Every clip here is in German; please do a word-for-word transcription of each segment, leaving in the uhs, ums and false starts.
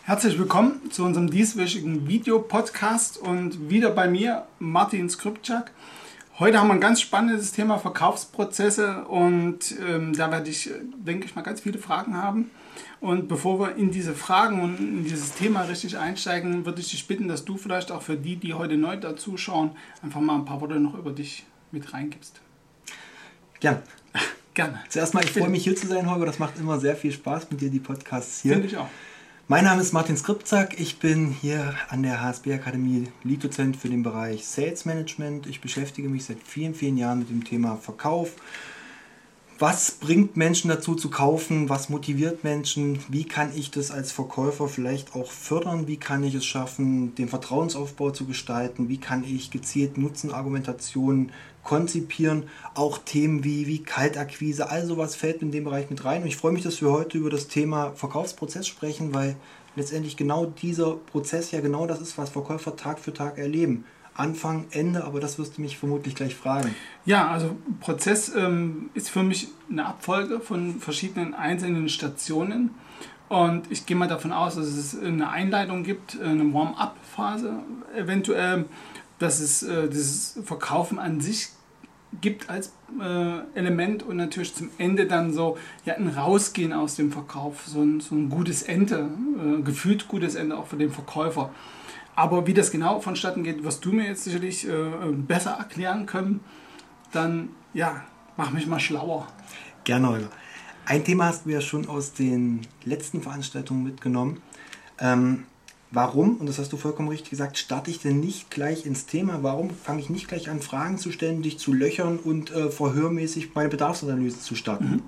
Herzlich willkommen zu unserem dieswöchigen Videopodcast und wieder bei mir Martin Skripczak. Heute haben wir ein ganz spannendes Thema Verkaufsprozesse und ähm, da werde ich, denke ich mal, ganz viele Fragen haben. Und bevor wir in diese Fragen und in dieses Thema richtig einsteigen, würde ich dich bitten, dass du vielleicht auch für die, die heute neu dazu schauen, einfach mal ein paar Worte noch über dich mit reingibst. Gerne. Gerne. Zuerst mal, ich freue mich hier zu sein, Holger. Das macht immer sehr viel Spaß mit dir, die Podcasts hier. Finde ich auch. Mein Name ist Martin Skripczak. Ich bin hier an der H S B Akademie Lead-Dozent für den Bereich Sales Management. Ich beschäftige mich seit vielen, vielen Jahren mit dem Thema Verkauf. Was bringt Menschen dazu zu kaufen? Was motiviert Menschen? Wie kann ich das als Verkäufer vielleicht auch fördern? Wie kann ich es schaffen, den Vertrauensaufbau zu gestalten? Wie kann ich gezielt Nutzenargumentationen konzipieren? Auch Themen wie, wie Kaltakquise, all sowas fällt in den Bereich mit rein. Und ich freue mich, dass wir heute über das Thema Verkaufsprozess sprechen, weil letztendlich genau dieser Prozess ja genau das ist, was Verkäufer Tag für Tag erleben. Anfang, Ende, aber das wirst du mich vermutlich gleich fragen. Ja, also Prozess ähm, ist für mich eine Abfolge von verschiedenen einzelnen Stationen und ich gehe mal davon aus, dass es eine Einleitung gibt, eine Warm-up-Phase eventuell, dass es äh, dieses Verkaufen an sich gibt als äh, Element und natürlich zum Ende dann so ja, ein Rausgehen aus dem Verkauf, so ein, so ein gutes Ende, äh, gefühlt gutes Ende auch für den Verkäufer. Aber wie das genau vonstatten geht, wirst du mir jetzt sicherlich äh, besser erklären können. Dann, ja, mach mich mal schlauer. Gerne, Holger. Ein Thema hast du ja schon aus den letzten Veranstaltungen mitgenommen. Ähm, warum, und das hast du vollkommen richtig gesagt, starte ich denn nicht gleich ins Thema? Warum fange ich nicht gleich an, Fragen zu stellen, dich zu löchern und äh, verhörmäßig meine Bedarfsanalyse zu starten? Mhm.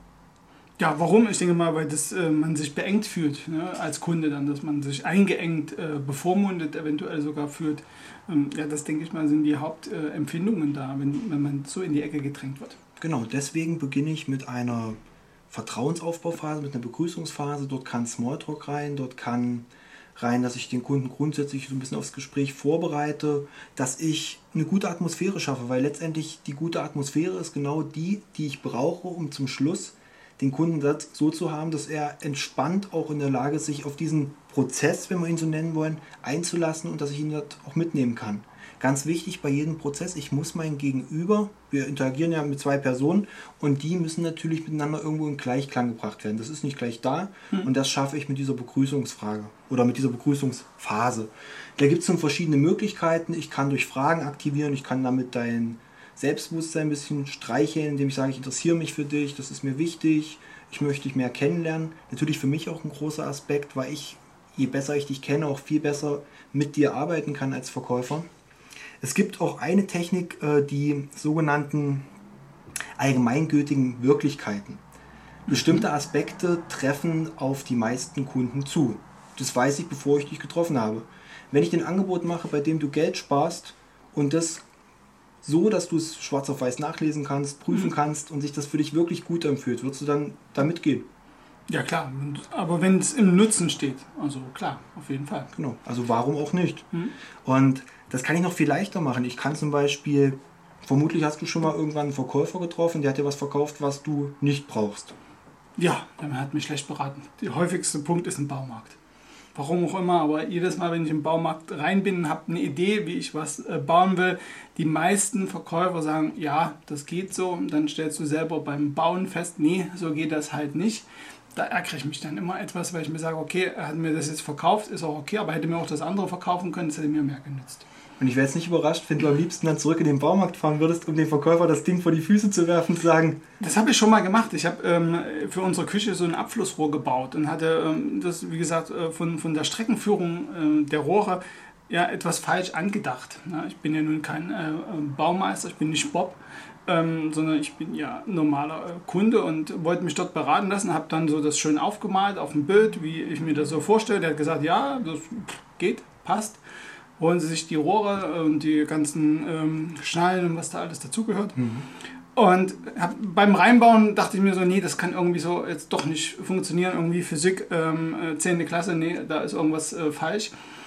Ja, warum? Ich denke mal, weil das, äh, man sich beengt fühlt, ne, als Kunde dann, dass man sich eingeengt, äh, bevormundet eventuell sogar fühlt. Ähm, ja, das denke ich mal, sind die Hauptempfindungen äh, da, wenn, wenn man so in die Ecke gedrängt wird. Genau, deswegen beginne ich mit einer Vertrauensaufbauphase, mit einer Begrüßungsphase. Dort kann Smalltalk rein, dort kann rein, dass ich den Kunden grundsätzlich so ein bisschen aufs Gespräch vorbereite, dass ich eine gute Atmosphäre schaffe, weil letztendlich die gute Atmosphäre ist genau die, die ich brauche, um zum Schluss den Kunden so zu haben, dass er entspannt auch in der Lage ist, sich auf diesen Prozess, wenn wir ihn so nennen wollen, einzulassen und dass ich ihn dort auch mitnehmen kann. Ganz wichtig bei jedem Prozess, ich muss mein Gegenüber, wir interagieren ja mit zwei Personen und die müssen natürlich miteinander irgendwo in Gleichklang gebracht werden. Das ist nicht gleich da hm. und das schaffe ich mit dieser Begrüßungsfrage oder mit dieser Begrüßungsphase. Da gibt es nun verschiedene Möglichkeiten. Ich kann durch Fragen aktivieren, ich kann damit dein Selbstbewusstsein ein bisschen streicheln, indem ich sage, ich interessiere mich für dich, das ist mir wichtig, ich möchte dich mehr kennenlernen. Natürlich für mich auch ein großer Aspekt, weil ich, je besser ich dich kenne, auch viel besser mit dir arbeiten kann als Verkäufer. Es gibt auch eine Technik, die sogenannten allgemeingültigen Wirklichkeiten. Bestimmte Aspekte treffen auf die meisten Kunden zu. Das weiß ich, bevor ich dich getroffen habe. Wenn ich dir ein Angebot mache, bei dem du Geld sparst und das so, dass du es schwarz auf weiß nachlesen kannst, prüfen mhm. kannst und sich das für dich wirklich gut anfühlt, würdest du dann da mitgehen? Ja klar, aber wenn es im Nutzen steht, also klar, auf jeden Fall. Genau, also warum auch nicht? Mhm. Und das kann ich noch viel leichter machen. Ich kann zum Beispiel, vermutlich hast du schon mal irgendwann einen Verkäufer getroffen, der hat dir was verkauft, was du nicht brauchst. Ja, der hat mich schlecht beraten. Der häufigste Punkt ist im Baumarkt. Warum auch immer, aber jedes Mal, wenn ich im Baumarkt rein bin, habe eine Idee, wie ich was äh, bauen will. Die meisten Verkäufer sagen, ja, das geht so. Und dann stellst du selber beim Bauen fest, nee, so geht das halt nicht. Da ärgere ich mich dann immer etwas, weil ich mir sage, okay, er hat mir das jetzt verkauft, ist auch okay, aber hätte mir auch das andere verkaufen können, das hätte mir mehr genützt. Und ich wäre jetzt nicht überrascht, wenn du am liebsten dann zurück in den Baumarkt fahren würdest, um dem Verkäufer das Ding vor die Füße zu werfen und zu sagen... Das habe ich schon mal gemacht. Ich habe ähm, für unsere Küche so ein Abflussrohr gebaut und hatte ähm, das, wie gesagt, äh, von, von der Streckenführung äh, der Rohre ja etwas falsch angedacht. Ja, ich bin ja nun kein äh, Baumeister, ich bin nicht Bob, ähm, sondern ich bin ja normaler äh, Kunde und wollte mich dort beraten lassen, habe dann so das schön aufgemalt auf dem Bild, wie ich mir das so vorstelle. Der hat gesagt, ja, das geht, passt. Holen Sie sich die Rohre und die ganzen ähm, Schnallen und was da alles dazugehört. Mhm. Und hab, beim Reinbauen dachte ich mir so, nee, das kann irgendwie so jetzt doch nicht funktionieren. Irgendwie Physik, ähm, zehnte Klasse, nee, da ist irgendwas äh, falsch.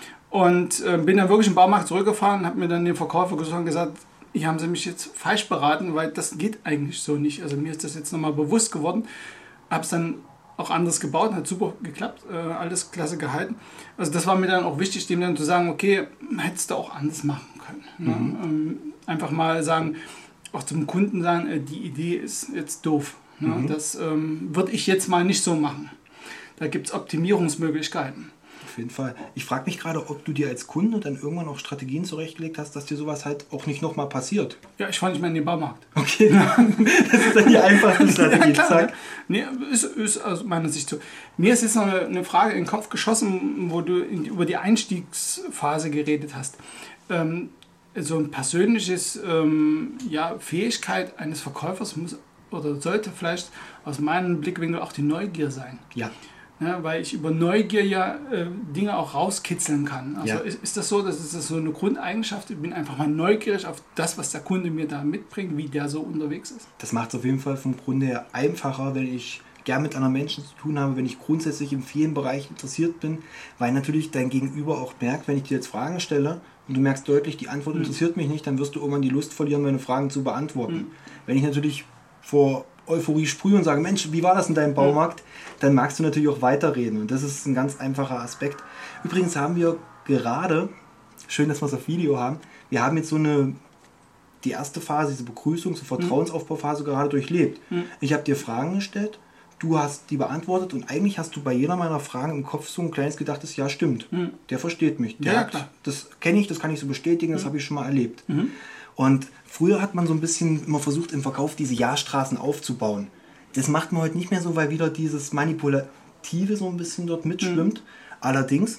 Und äh, bin dann wirklich im Baumarkt zurückgefahren, habe mir dann den Verkäufer gesucht und gesagt, hier haben Sie mich jetzt falsch beraten, weil das geht eigentlich so nicht. Also mir ist das jetzt nochmal bewusst geworden. Habe es dann auch anders gebaut, hat super geklappt, äh, alles klasse gehalten. Also das war mir dann auch wichtig, dem dann zu sagen, okay, hättest du auch anders machen können. Ne? Mhm. Ähm, einfach mal sagen, auch zum Kunden sagen, äh, die Idee ist jetzt doof. Ne? Mhm. Das ähm, würde ich jetzt mal nicht so machen. Da gibt es Optimierungsmöglichkeiten. Auf jeden Fall. Ich frage mich gerade, ob du dir als Kunde dann irgendwann auch Strategien zurechtgelegt hast, dass dir sowas halt auch nicht nochmal passiert. Ja, ich fahre nicht mehr in den Baumarkt. Okay, das ist dann die einfachste Strategie. Ja, klar, Zack. ne? Nee, ist, ist aus meiner Sicht so. Mir ist jetzt noch eine, eine Frage in den Kopf geschossen, wo du in, über die Einstiegsphase geredet hast. Ähm, so ein persönliches ähm, ja, Fähigkeit eines Verkäufers muss oder sollte vielleicht aus meinem Blickwinkel auch die Neugier sein. Ja. Ja, weil ich über Neugier ja äh, Dinge auch rauskitzeln kann. Also Ja. ist, ist das so, dass es das so eine Grundeigenschaft? Ich bin einfach mal neugierig auf das, was der Kunde mir da mitbringt, wie der so unterwegs ist. Das macht es auf jeden Fall vom Grunde her einfacher, wenn ich gern mit anderen Menschen zu tun habe, wenn ich grundsätzlich in vielen Bereichen interessiert bin, weil natürlich dein Gegenüber auch merkt, wenn ich dir jetzt Fragen stelle und du merkst deutlich, die Antwort Mhm. interessiert mich nicht, dann wirst du irgendwann die Lust verlieren, meine Fragen zu beantworten. Mhm. Wenn ich natürlich vor Euphorie sprühe und sage, Mensch, wie war das in deinem Baumarkt, dann magst du natürlich auch weiterreden und das ist ein ganz einfacher Aspekt. Übrigens haben wir gerade, schön, dass wir es auf Video haben, wir haben jetzt so eine, die erste Phase, diese Begrüßungs- und Vertrauensaufbauphase gerade durchlebt. Mhm. Ich habe dir Fragen gestellt, du hast die beantwortet und eigentlich hast du bei jeder meiner Fragen im Kopf so ein kleines gedachtes, ja stimmt, Mhm. der versteht mich. Der Ja, hat, klar. das kenne ich, das kann ich so bestätigen, das habe ich schon mal erlebt. Mhm. Und früher hat man so ein bisschen immer versucht, im Verkauf diese Ja-Straßen aufzubauen. Das macht man heute nicht mehr so, weil wieder dieses Manipulative so ein bisschen dort mitschwimmt. Allerdings,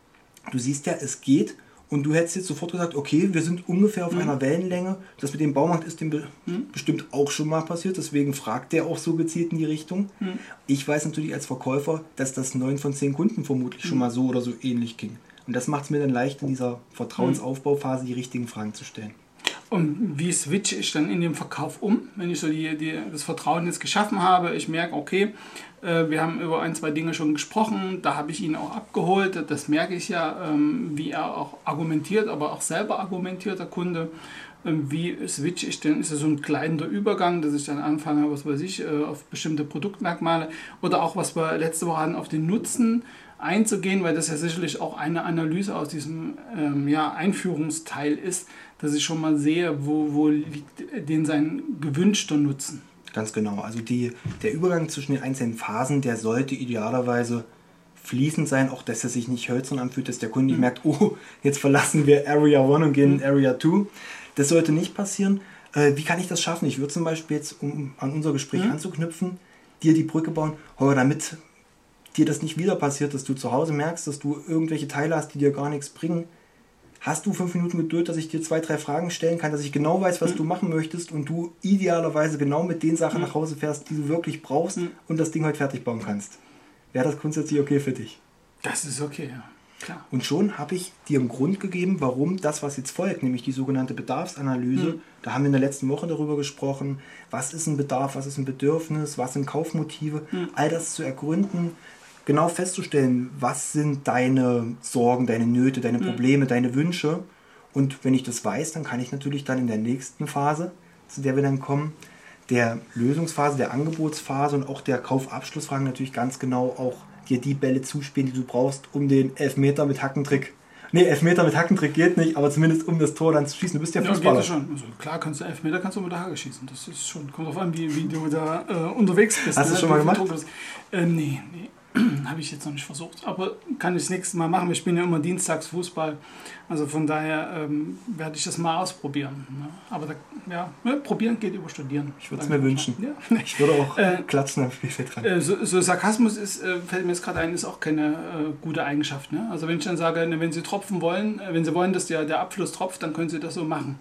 du siehst ja, es geht und du hättest jetzt sofort gesagt, okay, wir sind ungefähr auf einer Wellenlänge. Das mit dem Baumarkt ist dem be bestimmt auch schon mal passiert, deswegen fragt der auch so gezielt in die Richtung. Ich weiß natürlich als Verkäufer, dass das neun von zehn Kunden vermutlich schon mal so oder so ähnlich ging. Und das macht es mir dann leicht, in dieser Vertrauensaufbauphase die richtigen Fragen zu stellen. Und wie switche ich dann in dem Verkauf um, wenn ich so die, die, das Vertrauen jetzt geschaffen habe? Ich merke, okay, äh, wir haben über ein, zwei Dinge schon gesprochen, da habe ich ihn auch abgeholt, das merke ich ja, ähm, wie er auch argumentiert, aber auch selber argumentiert, der Kunde. Ähm, wie switche ich denn? Ist das so ein kleiner Übergang, dass ich dann anfange, was weiß ich, äh, auf bestimmte Produktmerkmale oder auch, was wir letzte Woche hatten, auf den Nutzen einzugehen, weil das ja sicherlich auch eine Analyse aus diesem ähm, ja, Einführungsteil ist, dass ich schon mal sehe, wo, wo liegt denn sein gewünschter Nutzen. Ganz genau. Also die, der Übergang zwischen den einzelnen Phasen, der sollte idealerweise fließend sein, auch dass er sich nicht hölzern anfühlt, dass der Kunde nicht Mhm. merkt, oh, jetzt verlassen wir Area eins und gehen in Area zwei. Das sollte nicht passieren. Äh, wie kann ich das schaffen? Ich würde zum Beispiel jetzt, um an unser Gespräch Mhm. anzuknüpfen, dir die Brücke bauen, aber damit dir das nicht wieder passiert, dass du zu Hause merkst, dass du irgendwelche Teile hast, die dir gar nichts bringen. Hast du fünf Minuten Geduld, dass ich dir zwei, drei Fragen stellen kann, dass ich genau weiß, was Mhm. du machen möchtest und du idealerweise genau mit den Sachen Mhm. nach Hause fährst, die du wirklich brauchst Mhm. und das Ding heute fertig bauen kannst? Wäre das grundsätzlich okay für dich? Das ist okay, ja. Klar. Und schon habe ich dir einen Grund gegeben, warum das, was jetzt folgt, nämlich die sogenannte Bedarfsanalyse, Mhm. da haben wir in der letzten Woche darüber gesprochen, was ist ein Bedarf, was ist ein Bedürfnis, was sind Kaufmotive, Mhm. all das zu ergründen, genau festzustellen, was sind deine Sorgen, deine Nöte, deine Probleme, deine Wünsche. Und wenn ich das weiß, dann kann ich natürlich dann in der nächsten Phase, zu der wir dann kommen, der Lösungsphase, der Angebotsphase und auch der Kaufabschlussfragen natürlich ganz genau auch dir die Bälle zuspielen, die du brauchst, um den Elfmeter mit Hackentrick. Nee, Elfmeter mit Hackentrick geht nicht, aber zumindest um das Tor dann zu schießen. Du bist ja Ja, geht Fußballer. das schon. Also klar, kannst du Elfmeter kannst du mit der Hacke schießen. Das ist schon, kommt drauf an, wie, wie du da äh, unterwegs bist. Hast du ne? schon mal Wie viel gemacht? Druck das- Ähm, nee, nee. Habe ich jetzt noch nicht versucht. Aber kann ich das nächste Mal machen. Wir spielen ja immer dienstags Fußball. Also von daher ähm, werde ich das mal ausprobieren. Ne? Aber da, ja, ne, probieren geht über studieren. Ich würde es Sag mir ich wünschen. mal. Ja. Ich würde auch Äh, klatschen am Spielfeld dran. Äh, So, so Sarkasmus ist, äh, fällt mir jetzt gerade ein, ist auch keine äh, gute Eigenschaft. Ne? Also wenn ich dann sage, ne, wenn Sie tropfen wollen, äh, wenn Sie wollen, dass der, der Abfluss tropft, dann können Sie das so machen.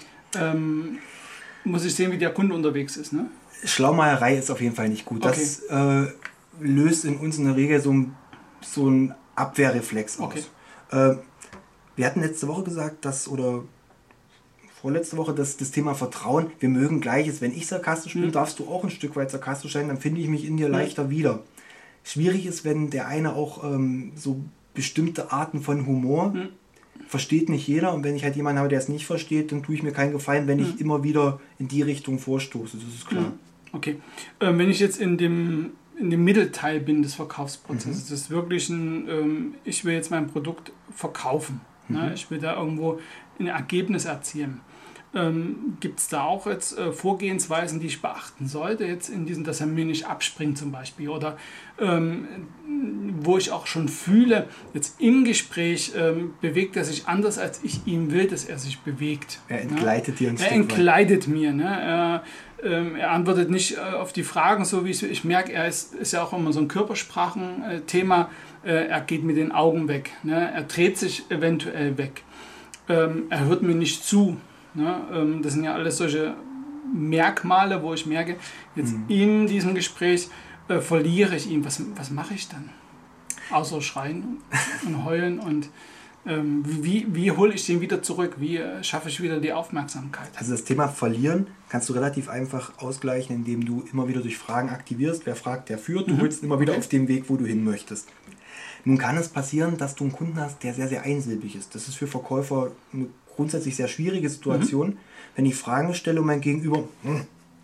Ähm, muss ich sehen, wie der Kunde unterwegs ist. Ne? Schlaumeierei ist auf jeden Fall nicht gut. Das äh, löst in uns in der Regel so ein, so ein Abwehrreflex aus. Okay. Äh, wir hatten letzte Woche gesagt, dass, oder vorletzte Woche, dass das Thema Vertrauen, wir mögen Gleiches. Wenn ich sarkastisch bin, Mhm. darfst du auch ein Stück weit sarkastisch sein, dann finde ich mich in dir Mhm. leichter wieder. Schwierig ist, wenn der eine auch ähm, so bestimmte Arten von Humor Mhm. versteht nicht jeder, und wenn ich halt jemanden habe, der es nicht versteht, dann tue ich mir keinen Gefallen, wenn ich Mhm. immer wieder in die Richtung vorstoße, das ist klar. Okay. Ähm, wenn ich jetzt in dem in dem Mittelteil bin des Verkaufsprozesses. Mhm. Das ist wirklich ein, ähm, ich will jetzt mein Produkt verkaufen. Mhm. Ne? Ich will da irgendwo ein Ergebnis erzielen. Ähm, gibt es da auch jetzt äh, Vorgehensweisen, die ich beachten sollte, jetzt in diesem, dass er mir nicht abspringt zum Beispiel, oder ähm, wo ich auch schon fühle, jetzt im Gespräch ähm, bewegt er sich anders, als ich ihm will, dass er sich bewegt. Er entgleitet ne? dir ein Er Stück entgleitet weit. mir. Ne? Er, ähm, er antwortet nicht äh, auf die Fragen, so wie ich ich merke, er ist, ist ja auch immer so ein Körpersprachen-Thema, äh, er geht mit den Augen weg, ne? Er dreht sich eventuell weg, ähm, er hört mir nicht zu. Ja, ähm, das sind ja alles solche Merkmale, wo ich merke, jetzt mhm. in diesem Gespräch äh, verliere ich ihn. Was, was mache ich dann? Außer schreien und heulen und ähm, wie, wie hole ich den wieder zurück? Wie äh, schaffe ich wieder die Aufmerksamkeit? Also das Thema Verlieren kannst du relativ einfach ausgleichen, indem du immer wieder durch Fragen aktivierst. Wer fragt, der führt. Du mhm. holst immer wieder okay. auf den Weg, wo du hin möchtest. Nun kann es passieren, dass du einen Kunden hast, der sehr, sehr einsilbig ist. Das ist für Verkäufer eine grundsätzlich sehr schwierige Situation. Mhm. Wenn ich Fragen stelle und mein Gegenüber, hm,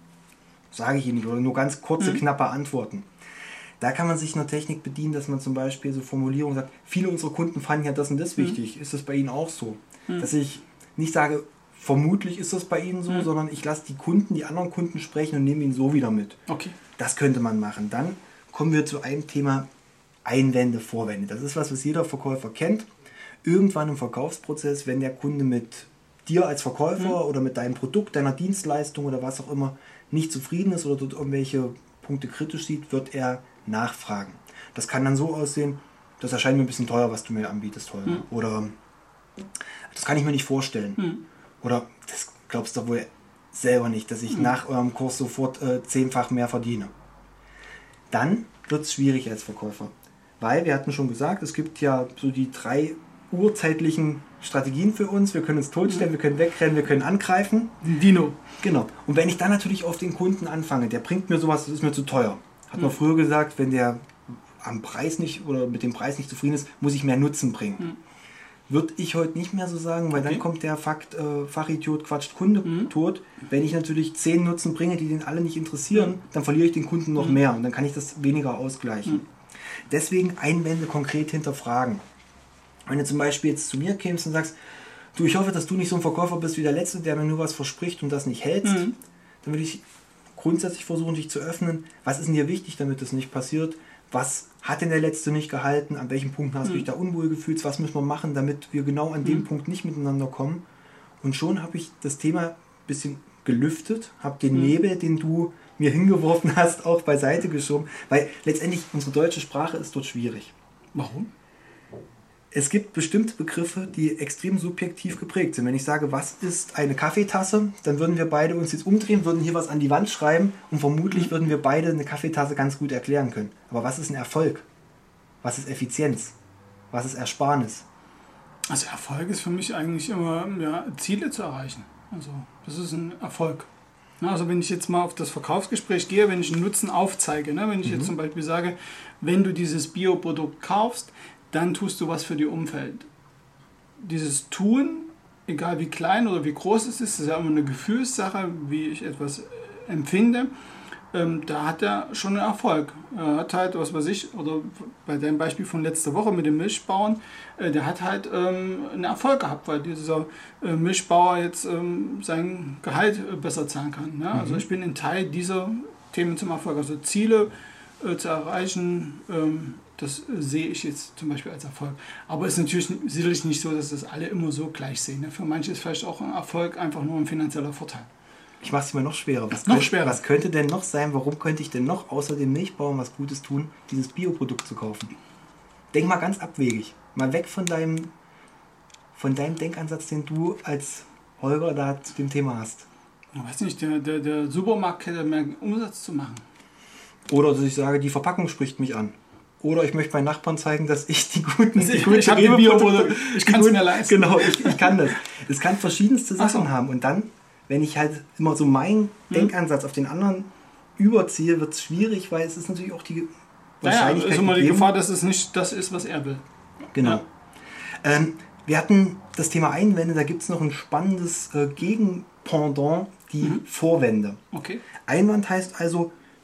sage ich Ihnen nicht, oder nur ganz kurze, mhm. knappe Antworten. Da kann man sich einer Technik bedienen, dass man zum Beispiel so Formulierungen sagt, viele unserer Kunden fanden ja das und das mhm. wichtig. Ist das bei Ihnen auch so? Mhm. Dass ich nicht sage, vermutlich ist das bei Ihnen so, mhm. sondern ich lasse die Kunden, die anderen Kunden sprechen und nehme ihn so wieder mit. Okay. Das könnte man machen. Dann kommen wir zu einem Thema Einwände, Vorwände. Das ist was, was jeder Verkäufer kennt. Irgendwann im Verkaufsprozess, wenn der Kunde mit dir als Verkäufer mhm. oder mit deinem Produkt, deiner Dienstleistung oder was auch immer nicht zufrieden ist oder dort irgendwelche Punkte kritisch sieht, wird er nachfragen. Das kann dann so aussehen, das erscheint mir ein bisschen teuer, was du mir anbietest heute. Mhm. Oder das kann ich mir nicht vorstellen. Mhm. Oder das glaubst du wohl selber nicht, dass ich mhm. nach eurem Kurs sofort äh, zehnfach mehr verdiene. Dann wird es schwierig als Verkäufer. Weil wir hatten schon gesagt, es gibt ja so die drei urzeitlichen Strategien für uns. Wir können uns totstellen, wir können wegrennen, wir können angreifen. Dino. Genau. Und wenn ich dann natürlich auf den Kunden anfange, der bringt mir sowas, das ist mir zu teuer. Hat man mhm. früher gesagt, wenn der am Preis nicht oder mit dem Preis nicht zufrieden ist, muss ich mehr Nutzen bringen. Mhm. Würde ich heute nicht mehr so sagen, weil okay. dann kommt der Fakt, äh, Fachidiot quatscht Kunde mhm. tot. Wenn ich natürlich zehn Nutzen bringe, die den alle nicht interessieren, mhm. dann verliere ich den Kunden noch mhm. mehr und dann kann ich das weniger ausgleichen. Mhm. Deswegen Einwände konkret hinterfragen. Wenn du zum Beispiel jetzt zu mir kämst und sagst, du, ich hoffe, dass du nicht so ein Verkäufer bist wie der Letzte, der mir nur was verspricht und das nicht hältst, mhm. dann würde ich grundsätzlich versuchen, dich zu öffnen. Was ist denn dir wichtig, damit das nicht passiert? Was hat denn der Letzte nicht gehalten? An welchen Punkten hast mhm. du dich da unwohl gefühlt? Was müssen wir machen, damit wir genau an mhm. dem Punkt nicht miteinander kommen? Und schon habe ich das Thema ein bisschen gelüftet, habe den mhm. Nebel, den du mir hingeworfen hast, auch beiseite geschoben, weil letztendlich unsere deutsche Sprache ist dort schwierig. Warum? Es gibt bestimmte Begriffe, die extrem subjektiv geprägt sind. Wenn ich sage, was ist eine Kaffeetasse, dann würden wir beide uns jetzt umdrehen, würden hier was an die Wand schreiben und vermutlich würden wir beide eine Kaffeetasse ganz gut erklären können. Aber was ist ein Erfolg? Was ist Effizienz? Was ist Ersparnis? Also Erfolg ist für mich eigentlich immer ja, Ziele zu erreichen. Also das ist ein Erfolg. Also wenn ich jetzt mal auf das Verkaufsgespräch gehe, wenn ich einen Nutzen aufzeige, ne, wenn ich mhm. jetzt zum Beispiel sage, wenn du dieses Bioprodukt kaufst, dann tust du was für die Umwelt. Dieses Tun, egal wie klein oder wie groß es ist, ist ja immer eine Gefühlssache, wie ich etwas empfinde. Ähm, da hat er schon einen Erfolg. Er hat halt, was weiß ich, oder bei deinem Beispiel von letzter Woche mit dem Milchbauern, äh, der hat halt ähm, einen Erfolg gehabt, weil dieser äh, Milchbauer jetzt ähm, sein Gehalt äh, besser zahlen kann. Ne? Mhm. Also ich bin ein Teil dieser Themen zum Erfolg. Also Ziele äh, zu erreichen, ähm, das äh, sehe ich jetzt zum Beispiel als Erfolg. Aber es ist natürlich sicherlich nicht so, dass das alle immer so gleich sehen. Ne? Für manche ist vielleicht auch ein Erfolg einfach nur ein finanzieller Vorteil. Ich mache es mir noch schwerer. Was, noch könnte, schwerer. Was könnte denn noch sein? Warum könnte ich denn noch außer dem Milchbauern was Gutes tun, dieses Bioprodukt zu kaufen? Denk mal ganz abwegig. Mal weg von deinem, von deinem Denkansatz, den du als Holger da zu dem Thema hast. Ich weiß nicht, der, der, der Supermarkt hätte mehr Umsatz zu machen. Oder dass ich sage, die Verpackung spricht mich an. Oder ich möchte meinen Nachbarn zeigen, dass ich die guten... Also ich ich habe die Bioprodukte, ich kann es mir leisten. Genau, ich, ich kann das. Es kann verschiedenste Sachen so. haben. Und dann, wenn ich halt immer so meinen hm. Denkansatz auf den anderen überziehe, wird es schwierig, weil es ist natürlich auch die Wahrscheinlichkeit... Naja, ist immer die Gefahr, dass es nicht das ist, was er will. Genau. Ja. Ähm, wir hatten das Thema Einwände, da gibt es noch ein spannendes äh, Gegenpendant, die mhm. Vorwände. Okay. Einwand heißt also,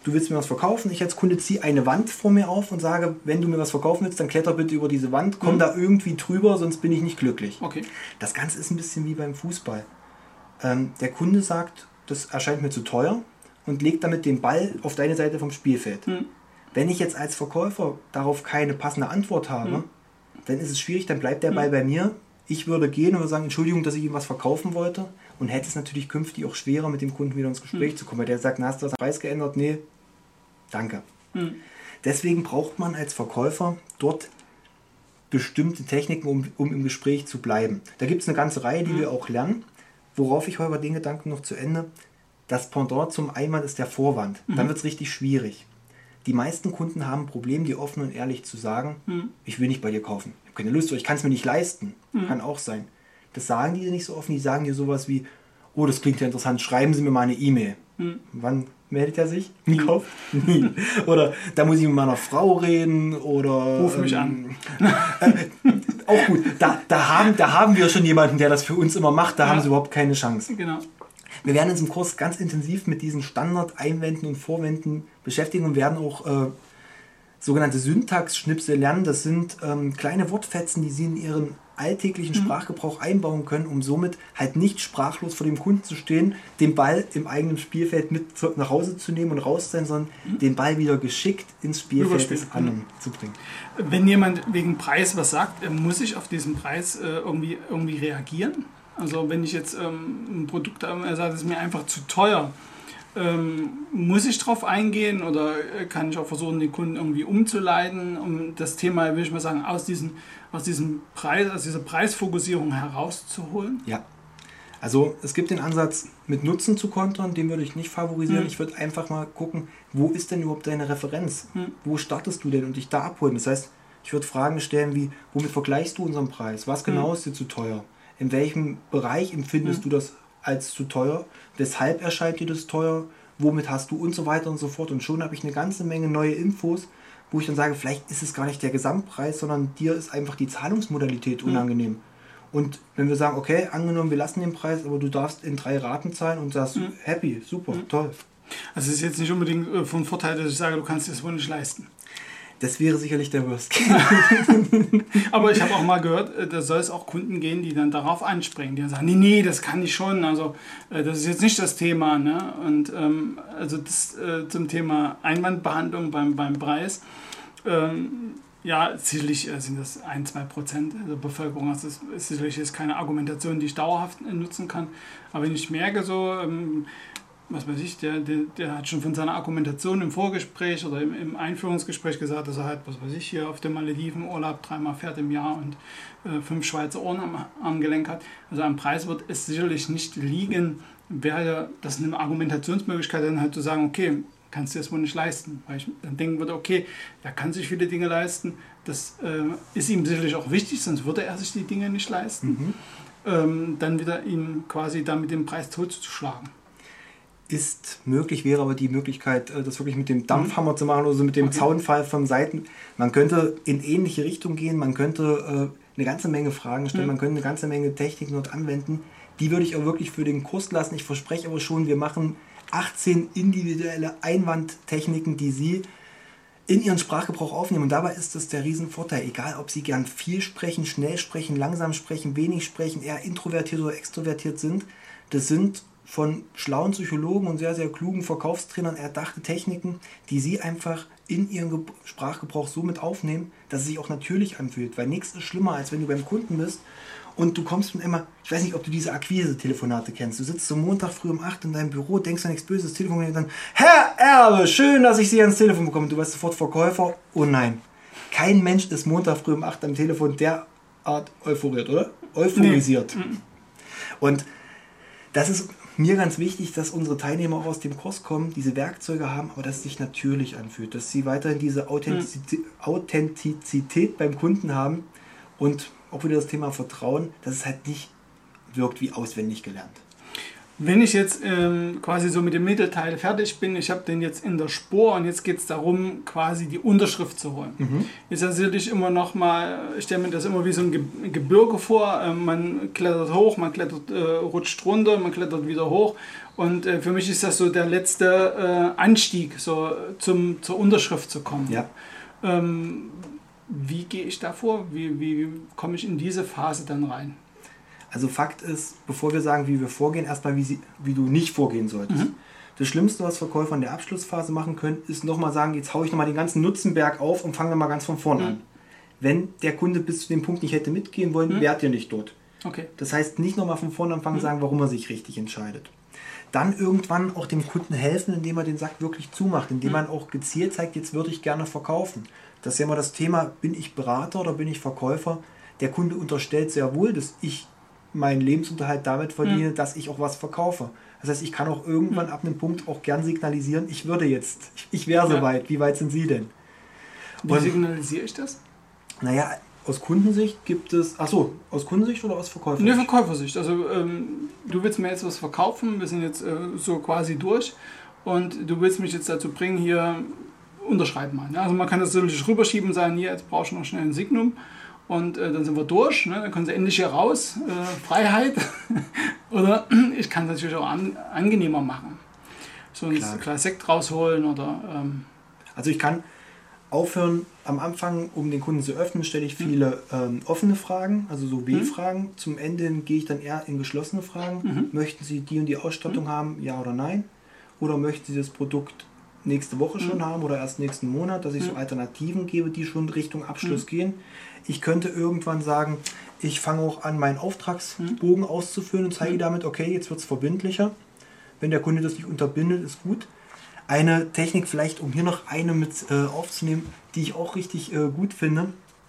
du willst mir was verkaufen, ich als Kunde ziehe eine Wand vor mir auf und sage, wenn du mir was verkaufen willst, dann kletter bitte über diese Wand, komm mhm. da irgendwie drüber, sonst bin ich nicht glücklich. Okay. Das Ganze ist ein bisschen wie beim Fußball. Ähm, der Kunde sagt, das erscheint mir zu teuer und legt damit den Ball auf deine Seite vom Spielfeld. Mhm. Wenn ich jetzt als Verkäufer darauf keine passende Antwort habe, mhm. dann ist es schwierig, dann bleibt der Ball mhm. bei mir. Ich würde gehen und würde sagen, Entschuldigung, dass ich ihm was verkaufen wollte, und hätte es natürlich künftig auch schwerer, mit dem Kunden wieder ins Gespräch mhm. zu kommen, weil der sagt, na, hast du das Preis geändert? Nee, danke. Mhm. Deswegen braucht man als Verkäufer dort bestimmte Techniken, um, um im Gespräch zu bleiben. Da gibt es eine ganze Reihe, die mhm. wir auch lernen, worauf ich heute den Gedanken noch zu Ende. Das Pendant zum Einwand ist der Vorwand. Mhm. Dann wird es richtig schwierig. Die meisten Kunden haben ein Problem, dir offen und ehrlich zu sagen, mhm. ich will nicht bei dir kaufen. Ich habe keine Lust, ich kann es mir nicht leisten. Mhm. Kann auch sein. Das sagen die dir nicht so offen, die sagen dir sowas wie, oh, das klingt ja interessant, schreiben Sie mir mal eine E-Mail. Mhm. Wann meldet er sich? Nie kauft? Nie. Oder da muss ich mit meiner Frau reden oder... Ruf mich ähm, an. Äh, auch gut, da, da, haben, da haben wir schon jemanden, der das für uns immer macht, da ja. haben sie überhaupt keine Chance. Genau. Wir werden uns im Kurs ganz intensiv mit diesen Standard-Einwänden und Vorwänden beschäftigen und werden auch äh, sogenannte Syntax-Schnipsel lernen. Das sind ähm, kleine Wortfetzen, die Sie in Ihren alltäglichen mhm. Sprachgebrauch einbauen können, um somit halt nicht sprachlos vor dem Kunden zu stehen, den Ball im eigenen Spielfeld mit nach Hause zu nehmen und raus zu sein, sondern mhm. den Ball wieder geschickt ins Spielfeld des anderen zu bringen. Wenn jemand wegen Preis was sagt, muss ich auf diesen Preis äh, irgendwie, irgendwie reagieren? Also wenn ich jetzt ähm, ein Produkt habe, er sagt, es ist mir einfach zu teuer, ähm, muss ich drauf eingehen oder kann ich auch versuchen, den Kunden irgendwie umzuleiten, um das Thema, will ich mal sagen, aus diesem, aus diesem Preis, aus dieser Preisfokussierung herauszuholen? Ja, also es gibt den Ansatz, mit Nutzen zu kontern, den würde ich nicht favorisieren. Hm. Ich würde einfach mal gucken, wo ist denn überhaupt deine Referenz? Hm. Wo startest du denn und dich da abholen? Das heißt, ich würde Fragen stellen wie, womit vergleichst du unseren Preis? Was genau hm. ist dir zu teuer? In welchem Bereich empfindest mhm. du das als zu teuer? Weshalb erscheint dir das teuer? Womit hast du und so weiter und so fort? Und schon habe ich eine ganze Menge neue Infos, wo ich dann sage, vielleicht ist es gar nicht der Gesamtpreis, sondern dir ist einfach die Zahlungsmodalität unangenehm. Mhm. Und wenn wir sagen, okay, angenommen, wir lassen den Preis, aber du darfst in drei Raten zahlen und sagst, mhm. happy, super, mhm. toll. Also es ist jetzt nicht unbedingt von Vorteil, dass ich sage, du kannst dir das wohl nicht leisten. Das wäre sicherlich der Worst Case. Aber ich habe auch mal gehört, da soll es auch Kunden gehen, die dann darauf anspringen. Die dann sagen, nee, nee, das kann ich schon. Also das ist jetzt nicht das Thema. Ne? Und ähm, also das äh, zum Thema Einwandbehandlung beim, beim Preis. Ähm, ja, sicherlich sind das ein, zwei Prozent der Bevölkerung. Also das ist sicherlich jetzt keine Argumentation, die ich dauerhaft nutzen kann. Aber wenn ich merke, so... Ähm, was weiß ich, der, der, der hat schon von seiner Argumentation im Vorgespräch oder im, im Einführungsgespräch gesagt, dass er halt, was weiß ich, hier auf den Malediven Urlaub dreimal fährt im Jahr und äh, fünf Schweizer Ohren am, am Gelenk hat. Also am Preis wird es sicherlich nicht liegen, wäre das eine Argumentationsmöglichkeit, dann halt zu sagen, okay, kannst du das wohl nicht leisten. Weil ich dann denken würde, okay, er kann sich viele Dinge leisten, das äh, ist ihm sicherlich auch wichtig, sonst würde er sich die Dinge nicht leisten. Mhm. Ähm, dann wieder ihn quasi da mit dem Preis totzuschlagen. Ist möglich, wäre aber die Möglichkeit, das wirklich mit dem Dampfhammer mhm. zu machen oder so mit dem okay. Zaunfall von Seiten. Man könnte in ähnliche Richtung gehen, man könnte äh, eine ganze Menge Fragen stellen, mhm. man könnte eine ganze Menge Techniken dort anwenden. Die würde ich auch wirklich für den Kurs lassen. Ich verspreche aber schon, wir machen achtzehn individuelle Einwandtechniken, die Sie in Ihren Sprachgebrauch aufnehmen. Und dabei ist das der Riesenvorteil. Egal, ob Sie gern viel sprechen, schnell sprechen, langsam sprechen, wenig sprechen, eher introvertiert oder extrovertiert sind. Das sind von schlauen Psychologen und sehr, sehr klugen Verkaufstrainern erdachte Techniken, die Sie einfach in Ihren Sprachgebrauch so mit aufnehmen, dass es sich auch natürlich anfühlt. Weil nichts ist schlimmer, als wenn du beim Kunden bist und du kommst mit immer, ich weiß nicht, ob du diese Akquise-Telefonate kennst. Du sitzt so Montag früh um acht in deinem Büro, denkst an nichts Böses, Telefon und dann, Herr Erbe, schön, dass ich Sie ans Telefon bekomme. Du weißt sofort Verkäufer. Oh nein. Kein Mensch ist Montag früh um acht am Telefon derart euphoriert, oder? Euphorisiert. Nee. Und das ist mir ganz wichtig, dass unsere Teilnehmer auch aus dem Kurs kommen, diese Werkzeuge haben, aber dass es sich natürlich anfühlt, dass sie weiterhin diese Authentizität, mhm. Authentizität beim Kunden haben und auch wieder das Thema Vertrauen, dass es halt nicht wirkt wie auswendig gelernt. Wenn ich jetzt ähm, quasi so mit dem Mittelteil fertig bin, ich habe den jetzt in der Spur und jetzt geht es darum, quasi die Unterschrift zu holen. Mhm. Ist natürlich immer noch mal, ich stelle mir das immer wie so ein Ge Gebirge vor, ähm, man klettert hoch, man klettert, äh, rutscht runter, man klettert wieder hoch und äh, für mich ist das so der letzte äh, Anstieg, so zum, zur Unterschrift zu kommen. Ja. Ähm, wie gehe ich da vor? Wie, wie komme ich in diese Phase dann rein? Also Fakt ist, bevor wir sagen, wie wir vorgehen, erstmal, wie, sie, wie du nicht vorgehen solltest. Mhm. Das Schlimmste, was Verkäufer in der Abschlussphase machen können, ist nochmal sagen, jetzt haue ich nochmal den ganzen Nutzenberg auf und fange nochmal ganz von vorne Mhm. an. Wenn der Kunde bis zu dem Punkt nicht hätte mitgehen wollen, Mhm. wärt ihr nicht dort. Okay. Das heißt, nicht nochmal von vorne anfangen, Mhm. sagen, warum er sich richtig entscheidet. Dann irgendwann auch dem Kunden helfen, indem er den Sack wirklich zumacht, indem Mhm. man auch gezielt zeigt, jetzt würde ich gerne verkaufen. Das ist ja immer das Thema, bin ich Berater oder bin ich Verkäufer? Der Kunde unterstellt sehr wohl, dass ich meinen Lebensunterhalt damit verdiene, Mhm. dass ich auch was verkaufe. Das heißt, ich kann auch irgendwann ab einem Punkt auch gern signalisieren, ich würde jetzt, ich, ich wäre Ja. soweit, wie weit sind Sie denn? Wie Und- signalisiere ich das? Naja, aus Kundensicht gibt es, achso, aus Kundensicht oder aus Verkäufersicht? Ne, Verkäufersicht. Also ähm, du willst mir jetzt was verkaufen, wir sind jetzt äh, so quasi durch und du willst mich jetzt dazu bringen, hier unterschreib mal. Ne? Also man kann das natürlich rüberschieben und sagen, hier, jetzt brauchst du noch schnell ein Signum und äh, dann sind wir durch, ne? Dann können sie endlich hier raus, äh, Freiheit. Oder ich kann es natürlich auch an, angenehmer machen. So ein Klar. Glas Sekt rausholen oder... Ähm, Also ich kann aufhören, am Anfang, um den Kunden zu öffnen, stelle ich viele ähm, offene Fragen, also so W-Fragen. Zum Ende hin gehe ich dann eher in geschlossene Fragen. Mhm. Möchten Sie die und die Ausstattung haben, ja oder nein? Oder möchten Sie das Produkt nächste Woche schon Mhm. haben oder erst nächsten Monat, dass ich so Mhm. Alternativen gebe, die schon Richtung Abschluss Mhm. gehen. Ich könnte irgendwann sagen, ich fange auch an, meinen Auftragsbogen auszufüllen und zeige Mhm. damit, okay, jetzt wird es verbindlicher. Wenn der Kunde das nicht unterbindet, ist gut. Eine Technik vielleicht, um hier noch eine mit äh, aufzunehmen, die ich auch richtig äh, gut finde.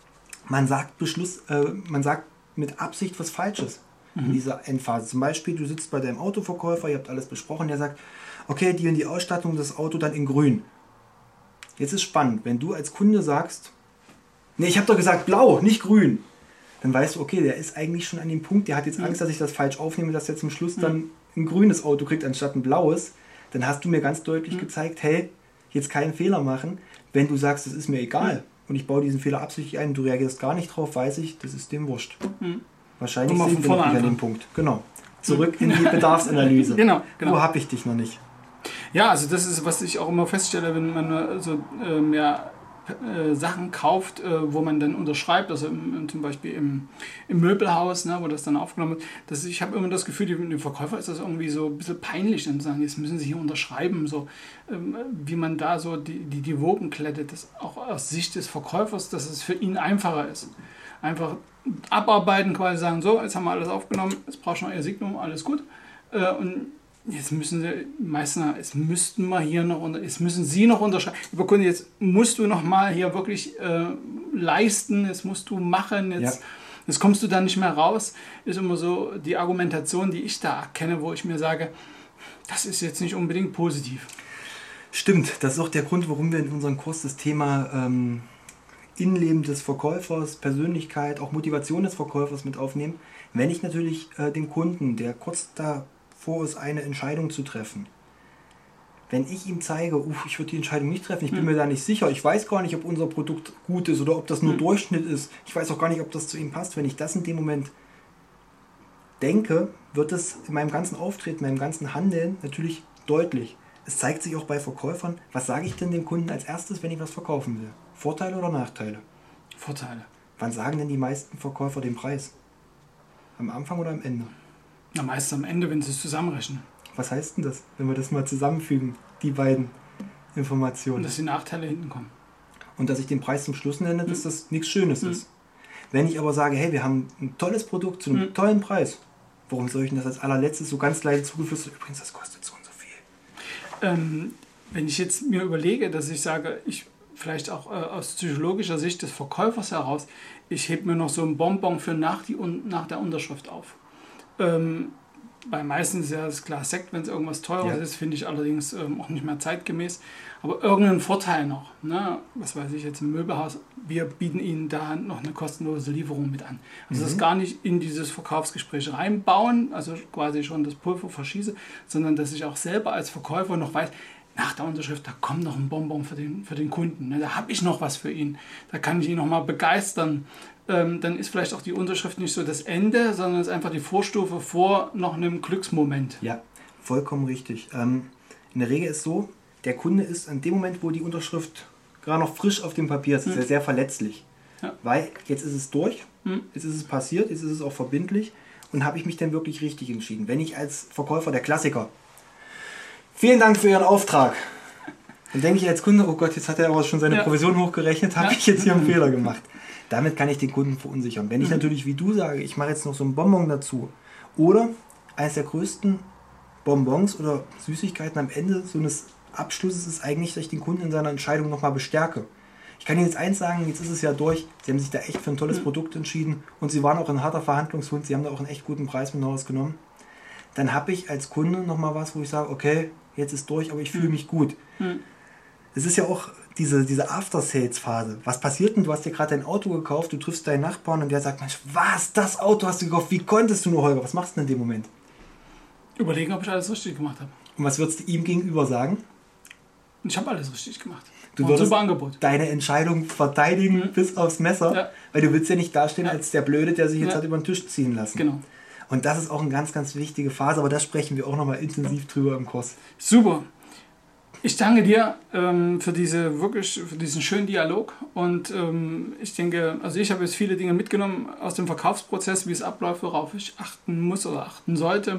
Man sagt Beschluss, äh, man sagt mit Absicht was Falsches in dieser Endphase. Zum Beispiel, du sitzt bei deinem Autoverkäufer, ihr habt alles besprochen, der sagt, okay, die und die Ausstattung, das Auto dann in grün. Jetzt ist spannend, wenn du als Kunde sagst, nee, ich habe doch gesagt blau, nicht grün. Dann weißt du, okay, der ist eigentlich schon an dem Punkt, der hat jetzt Angst, dass ich das falsch aufnehme, dass er zum Schluss dann ein grünes Auto kriegt anstatt ein blaues. Dann hast du mir ganz deutlich gezeigt, hey, jetzt keinen Fehler machen. Wenn du sagst, das ist mir egal und ich baue diesen Fehler absichtlich ein und du reagierst gar nicht drauf, weiß ich, das ist dem wurscht. Mhm. Wahrscheinlich Nochmal sind von wir noch vorne nicht an dem anfangen. Punkt. Genau. Zurück in die Bedarfsanalyse. Genau, genau. Wo habe ich dich noch nicht? Ja, also das ist, was ich auch immer feststelle, wenn man äh, so ähm, ja, äh, Sachen kauft, äh, wo man dann unterschreibt, also im, im, zum Beispiel im, im Möbelhaus, ne, wo das dann aufgenommen wird. Dass ich habe immer das Gefühl, dem, dem Verkäufer ist das irgendwie so ein bisschen peinlich, dann zu sagen, jetzt müssen sie hier unterschreiben, so ähm, wie man da so die, die, die Wogen klettet, das auch aus Sicht des Verkäufers, dass es für ihn einfacher ist. Einfach abarbeiten, quasi sagen, so, jetzt haben wir alles aufgenommen, jetzt brauchst du noch ihr Signum, alles gut. Äh, und jetzt müssen sie, meistens, es müssten wir hier noch, unter, jetzt müssen sie noch unterschreiben. Lieber Kunde, jetzt musst du noch mal hier wirklich äh, leisten, jetzt musst du machen, jetzt, Ja. jetzt kommst du da nicht mehr raus. Ist immer so die Argumentation, die ich da erkenne, wo ich mir sage, das ist jetzt nicht unbedingt positiv. Stimmt, das ist auch der Grund, warum wir in unserem Kurs das Thema ähm, Innenleben des Verkäufers, Persönlichkeit, auch Motivation des Verkäufers mit aufnehmen. Wenn ich natürlich äh, dem Kunden, der kurz davor ist, eine Entscheidung zu treffen, wenn ich ihm zeige, uff, ich würde die Entscheidung nicht treffen, ich bin Hm. mir da nicht sicher, ich weiß gar nicht, ob unser Produkt gut ist oder ob das nur Hm. Durchschnitt ist, ich weiß auch gar nicht, ob das zu ihm passt, wenn ich das in dem Moment denke, wird es in meinem ganzen Auftreten, meinem ganzen Handeln natürlich deutlich. Es zeigt sich auch bei Verkäufern, was sage ich denn dem Kunden als erstes, wenn ich was verkaufen will? Vorteile oder Nachteile? Vorteile. Wann sagen denn die meisten Verkäufer den Preis? Am Anfang oder am Ende? Na, meistens am Ende, wenn sie es zusammenrechnen. Was heißt denn das, wenn wir das mal zusammenfügen, die beiden Und Informationen? dass die Nachteile hinten kommen. Und dass ich den Preis zum Schluss nenne, dass Mhm. das nichts Schönes Mhm. ist. Wenn ich aber sage, hey, wir haben ein tolles Produkt zu einem Mhm. tollen Preis, warum soll ich denn das als allerletztes so ganz leise zugeführt? Übrigens, das kostet so und so viel. Ähm, wenn ich jetzt mir überlege, dass ich sage, ich vielleicht auch äh, aus psychologischer Sicht des Verkäufers heraus, ich hebe mir noch so ein Bonbon für nach, die, un, nach der Unterschrift auf. Ähm, Bei meistens ist ja das Glas Sekt, wenn es irgendwas Teures Ja. ist, finde ich allerdings ähm, auch nicht mehr zeitgemäß. Aber irgendeinen Vorteil noch. Ne? Was weiß ich jetzt im Möbelhaus, wir bieten Ihnen da noch eine kostenlose Lieferung mit an. Also Mhm. das gar nicht in dieses Verkaufsgespräch reinbauen, also quasi schon das Pulver verschieße, sondern dass ich auch selber als Verkäufer noch weiß, nach der Unterschrift, da kommt noch ein Bonbon für den, für den Kunden. Ne? Da habe ich noch was für ihn. Da kann ich ihn noch mal begeistern. Ähm, dann ist vielleicht auch die Unterschrift nicht so das Ende, sondern es ist einfach die Vorstufe vor noch einem Glücksmoment. Ja, vollkommen richtig. Ähm, in der Regel ist es so, der Kunde ist an dem Moment, wo die Unterschrift gerade noch frisch auf dem Papier ist, ist er sehr verletzlich. Ja. Weil jetzt ist es durch, Hm. jetzt ist es passiert, jetzt ist es auch verbindlich und habe ich mich dann wirklich richtig entschieden. Wenn ich als Verkäufer, der Klassiker, vielen Dank für Ihren Auftrag, dann denke ich als Kunde, oh Gott, jetzt hat er aber schon seine Ja. Provision hochgerechnet, habe Ja. ich jetzt hier einen Fehler gemacht. Damit kann ich den Kunden verunsichern. Wenn ich Mhm. natürlich, wie du sage, ich mache jetzt noch so einen Bonbon dazu oder eines der größten Bonbons oder Süßigkeiten am Ende so eines Abschlusses ist eigentlich, dass ich den Kunden in seiner Entscheidung nochmal bestärke. Ich kann Ihnen jetzt eins sagen, jetzt ist es ja durch, Sie haben sich da echt für ein tolles Mhm. Produkt entschieden und Sie waren auch ein harter Verhandlungshund, Sie haben da auch einen echt guten Preis mit rausgenommen. Dann habe ich als Kunde nochmal was, wo ich sage, okay, jetzt ist durch, aber ich fühle Mhm. mich gut. Mhm. Es ist ja auch diese, diese After-Sales-Phase. Was passiert denn? Du hast dir gerade dein Auto gekauft, du triffst deinen Nachbarn und der sagt, Mensch, was, das Auto hast du gekauft, wie konntest du nur, Holger? Was machst du denn in dem Moment? Überlegen, ob ich alles richtig gemacht habe. Und was würdest du ihm gegenüber sagen? Und ich habe alles richtig gemacht. Du War ein würdest super Angebot. deine Entscheidung verteidigen Mhm. bis aufs Messer, Ja. weil du willst ja nicht dastehen Ja. als der Blöde, der sich jetzt Ja. hat über den Tisch ziehen lassen. Genau. Und das ist auch eine ganz, ganz wichtige Phase, aber da sprechen wir auch nochmal intensiv drüber im Kurs. Super. Ich danke dir ähm, für, diese wirklich, für diesen schönen Dialog und ähm, ich denke, also ich habe jetzt viele Dinge mitgenommen aus dem Verkaufsprozess, wie es abläuft, worauf ich achten muss oder achten sollte.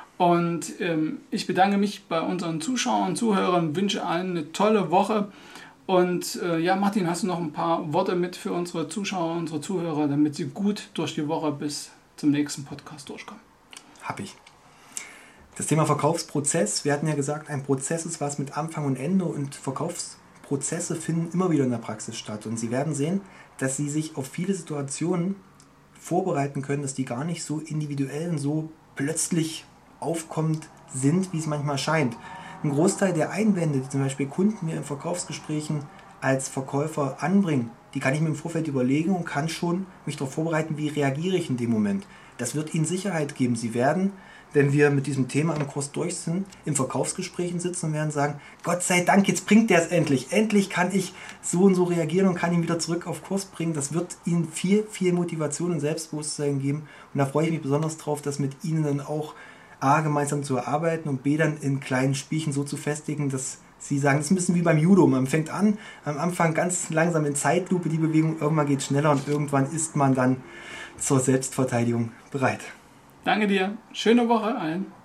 Und ähm, ich bedanke mich bei unseren Zuschauern und Zuhörern, wünsche allen eine tolle Woche. Und äh, ja, Martin, hast du noch ein paar Worte mit für unsere Zuschauer, unsere Zuhörer, damit sie gut durch die Woche bis zum nächsten Podcast durchkommen? Hab ich. Das Thema Verkaufsprozess, wir hatten ja gesagt, ein Prozess ist was mit Anfang und Ende und Verkaufsprozesse finden immer wieder in der Praxis statt. Und Sie werden sehen, dass Sie sich auf viele Situationen vorbereiten können, dass die gar nicht so individuell und so plötzlich aufkommend sind, wie es manchmal scheint. Ein Großteil der Einwände, die zum Beispiel Kunden mir in Verkaufsgesprächen als Verkäufer anbringen, die kann ich mir im Vorfeld überlegen und kann schon mich darauf vorbereiten, wie reagiere ich in dem Moment. Das wird Ihnen Sicherheit geben. Sie werden, wenn wir mit diesem Thema im Kurs durch sind, in Verkaufsgesprächen sitzen und werden sagen, Gott sei Dank, jetzt bringt der es endlich. Endlich kann ich so und so reagieren und kann ihn wieder zurück auf Kurs bringen. Das wird Ihnen viel, viel Motivation und Selbstbewusstsein geben. Und da freue ich mich besonders drauf, das mit Ihnen dann auch A, gemeinsam zu erarbeiten und B, dann in kleinen Spielchen so zu festigen, dass Sie sagen, das ist ein bisschen wie beim Judo. Man fängt an, am Anfang ganz langsam in Zeitlupe die Bewegung, irgendwann geht es schneller und irgendwann ist man dann zur Selbstverteidigung bereit. Danke dir. Schöne Woche allen.